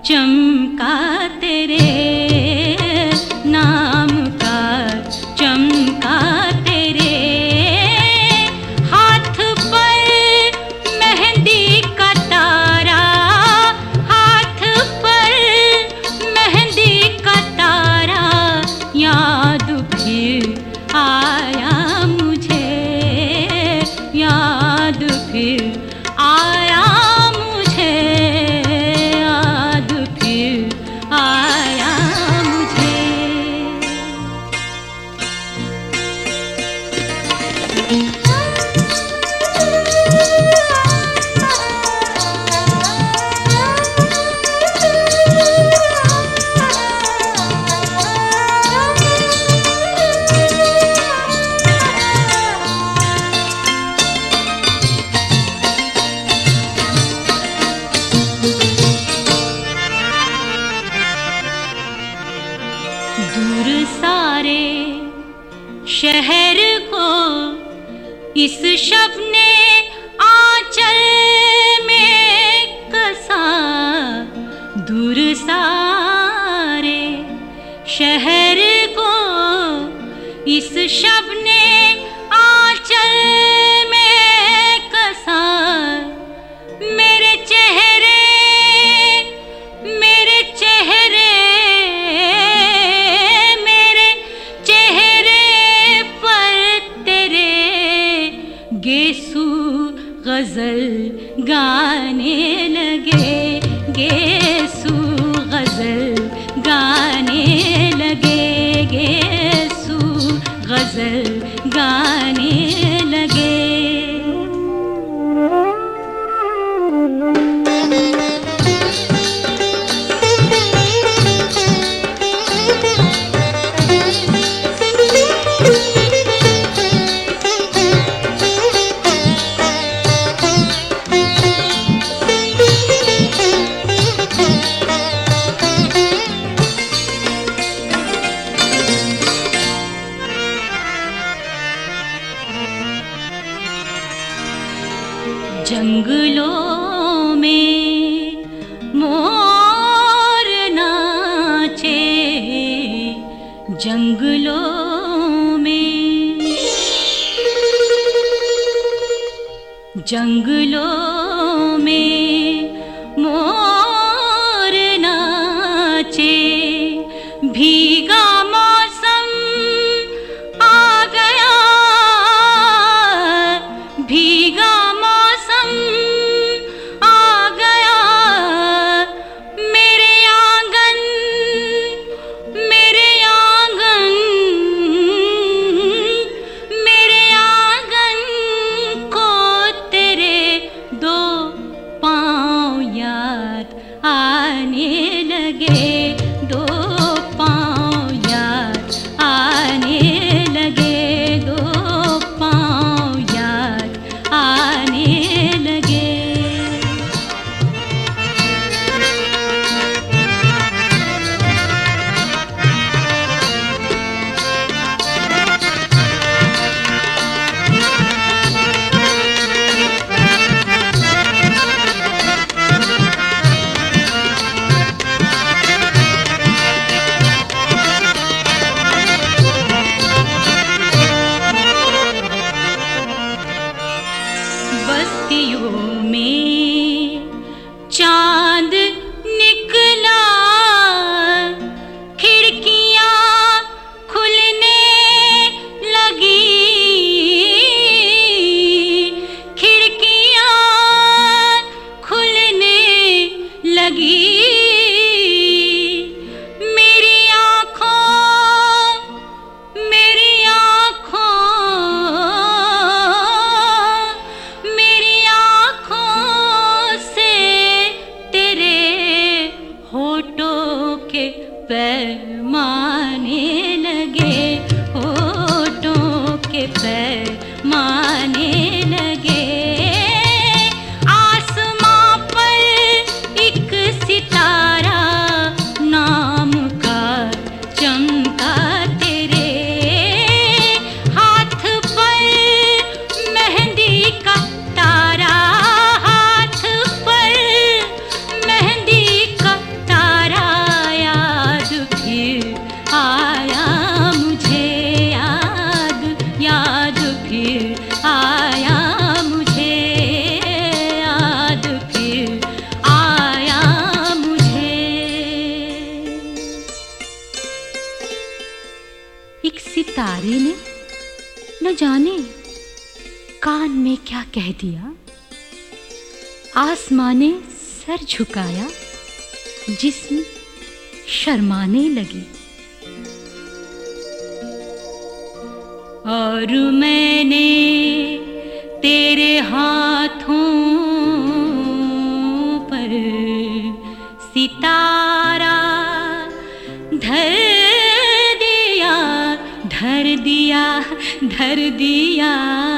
चमका तेरे नाम का, चमका तेरे हाथ पर मेहंदी का तारा, हाथ पर मेहंदी का तारा, याद फिर आया मुझे, याद फिर आया मुझे, याद फिर आया मुझे। दूर सारे शहर को इस शब ने आंचल में कसा, दूर सारे शहर को इस शब ने आंचल में कसा। मेरे चेहरे, मेरे चेहरे, गेसू गजल गाने लगे, गेसू गजल गाने लगे, गेसू गजल गाने लगे। जंगलों में मोर नाचे, जंगलों में, जंगलों में मोर नाचे। भीगा मौसम आ गया, भीगा आ गया। मेरे आंगन, मेरे आंगन, मेरे आंगन को तेरे दो पाँव याद आने लगे, दो पाँव याद आने लगे, दो पाँव याद आने लगे। बस्तियों में चांद निकला, खिड़कियां खुलने लगी, खिड़कियां खुलने लगी। मेरी आँखों, मेरी आँखों, पैमाने लगे, होठों के पैमाने लगे। आसमां पर एक सितारा नाम का चमका तेरे हाथ पर मेहंदी का तारा, हाथ पर मेहंदी का तारा। जाने कान में क्या कह दिया। आसमां ने सर झुकाया, जिस्म शर्माने लगी। और मैंने तेरे हाथों पर सितारा धर दिया, धर दिया, धर दिया।